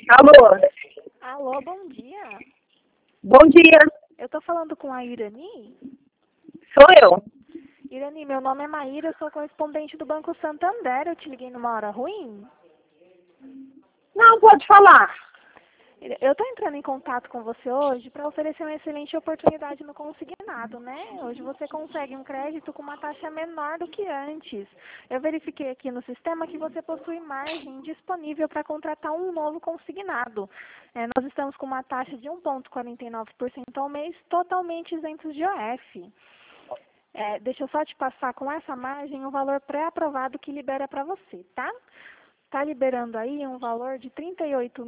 Alô? Alô, bom dia. Bom dia. Eu tô falando com a Irani. Sou eu. Irani, meu nome é Maíra, eu sou correspondente do Banco Santander. Eu te liguei numa hora ruim? Não, pode falar. Eu tô entrando em contato com você hoje para oferecer uma excelente oportunidade no consignado, né? Hoje você consegue um crédito com uma taxa menor do que antes. Eu verifiquei aqui no sistema que você possui margem disponível para contratar um novo consignado. Nós estamos com uma taxa de 1,49% ao mês, totalmente isentos de OF. Deixa eu só te passar com essa margem o valor pré-aprovado que libera para você, tá? Está liberando aí um valor de R$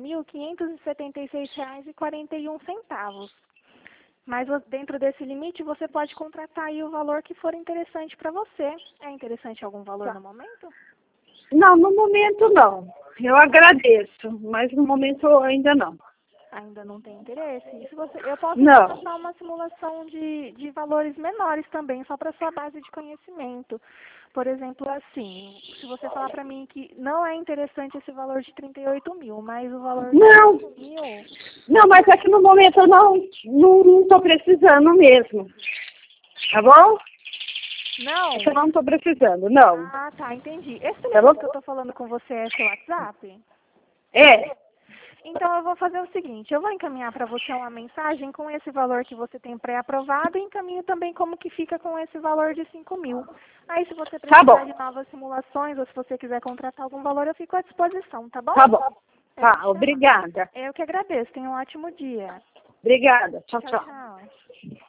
38.576,41. Mas dentro desse limite você pode contratar aí o valor que for interessante para você. É interessante algum valor no momento? Não, no momento não. Eu agradeço, mas no momento ainda não. Ainda não tem interesse? Eu posso te Não. passar uma simulação de valores menores também, só para sua base de conhecimento. Por exemplo, assim, se você falar para mim que não é interessante esse valor de 38 mil, mas o valor de Não. 5 mil... Não, mas é que no momento eu não estou precisando mesmo. Tá bom? Não? É que eu não estou precisando, não. Ah, tá, entendi. Esse Tá bom? telefone que eu tô falando com você é seu WhatsApp? É. Então eu vou fazer o seguinte, eu vou encaminhar para você uma mensagem com esse valor que você tem pré-aprovado e encaminho também como que fica com esse valor de 5 mil. Aí se você Tá precisar bom. de novas simulações ou se você quiser contratar algum valor, eu fico à disposição, tá bom? Tá bom. É só Tá, chamar. obrigada. Eu que agradeço, tenha um ótimo dia. Obrigada. Tchau, Tchau, tchau. tchau.